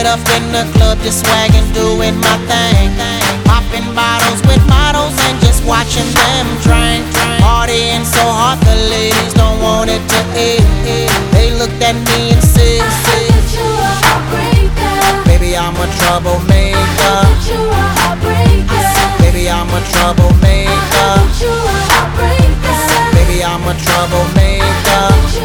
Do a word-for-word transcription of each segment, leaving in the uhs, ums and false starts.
up in the club, just swagging, doing my thing. Popping bottles with models and just watching them drink. Partying so hard, the ladies don't want it to end. They looked at me and said, baby, I'm a troublemaker. Baby, I'm a troublemaker. Baby, I'm a troublemaker.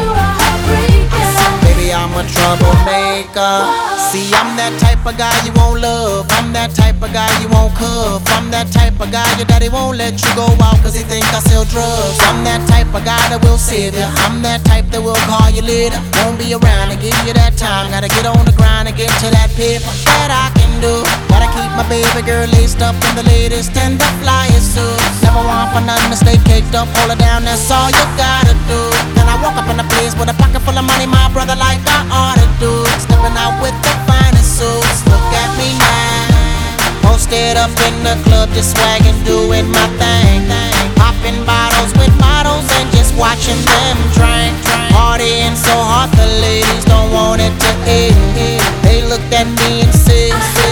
Baby, I'm a troublemaker. See, I'm that type of guy you won't love. I'm that type of guy you won't cuff. I'm that type of guy your daddy won't let you go out cause he think I sell drugs. I'm that type of guy that will save you. I'm that type that will call you later. Won't be around to give you that time. Gotta get on the grind and get to that paper that I can do. Gotta keep my baby girl laced up in the latest and the flyest suits. Never want for nothing to stay caked up. Hold her down, that's all you gotta do. Then I walk up in the place with a pocket full of money, my brother, like I ought to do. Stepping out with the finest suits. Look at me now. Posted up in the club, just swagging, doing my thing. Popping bottles with models and just watching them drink. Partying so hard, the ladies don't want it to end. They looked at me and said,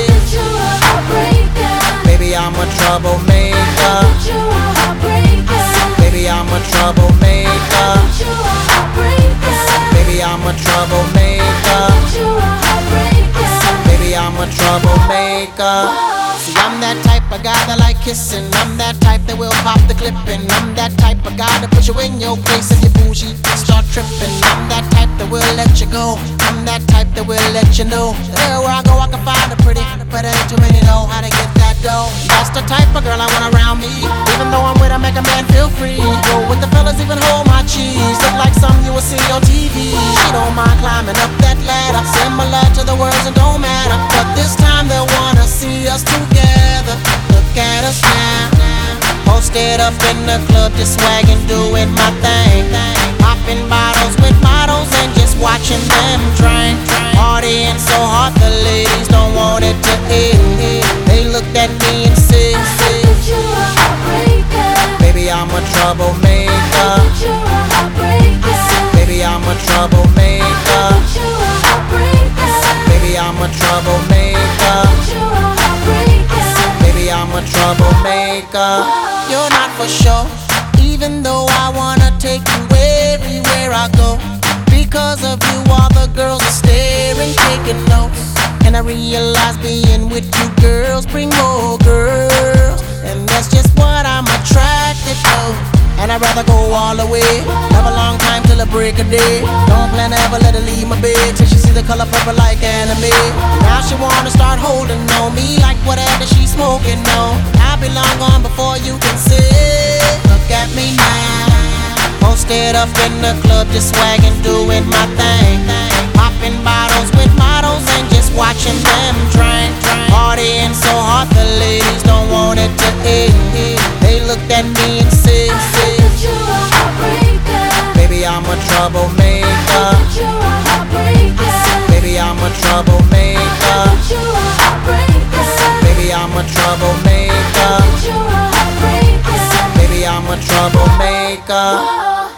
baby, I'm a troublemaker. Baby, I'm a troublemaker. Baby, I'm a troublemaker. Baby, I'm a troublemaker. See, I'm that type of guy that like kissing. I'm that type that will pop the clipping. I'm that type of guy that put you in your place if you bougie, start tripping. I'm that type that will let you go. I'm that type that will let you know that everywhere I go I can find a pretty, but ain't too many know how to get that dough. That's the type of girl I want around me. Even though I'm with her, make a man feel free. Go with the fellas, even hold my cheese. Look like something you will see on T V. She don't mind climbing up that ladder, similar to the words that don't matter. But this time they wanna see us together. Look at us now. Posted up in the club, just swagging, doing my thing. Popping bottles with models and just watching them drink. Partying so hard, the ladies don't want it to end. They looked at me and said, baby, I'm a troublemaker. Baby, I'm a troublemaker. Baby, I'm a troublemaker. Baby, I'm a troublemaker. You're not for sure, even though I wanna take you everywhere I go. Because of you, all the girls are staring, taking notes. And I realize being with you girls bring more girls, and that's just what I'm attracted to. And I'd rather go all the way, have a long time till the break of day. Don't plan to ever let her leave my bed till she see the color purple like anime. Now she wanna start holding on me like whatever she's smoking on. I'll be long gone before you can say, look at me now. Posted up in the club, just swagging, doing my thing. Popping bottles with models and just watching them drink. Partying so hard, the ladies don't want it to end. They looked at me and said, baby, I'm a troublemaker. Baby, I'm a troublemaker. Baby, I'm a troublemaker. Baby, I'm a troublemaker.